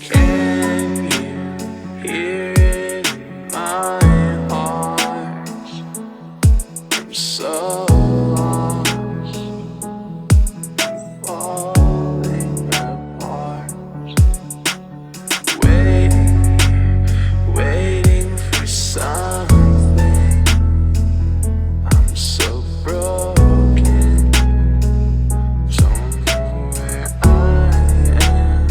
Can you hear it in my heart? I'm so lost, falling apart, waiting for something. I'm so broken, don't know where I am.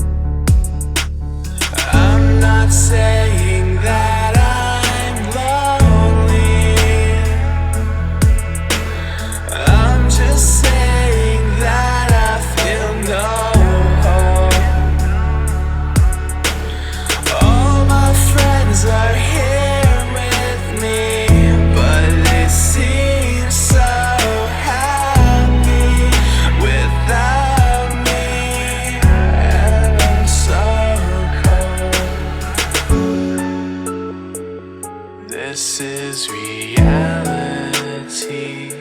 I'm not saying that I'm lonely, I'm just saying that I feel no hope. All my friends are here with me, but they seem so happy without me, and I'm so cold. This is reality.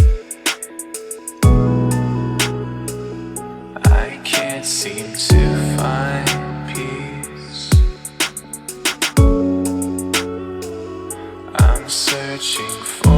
I can't seem to find peace. I'm searching for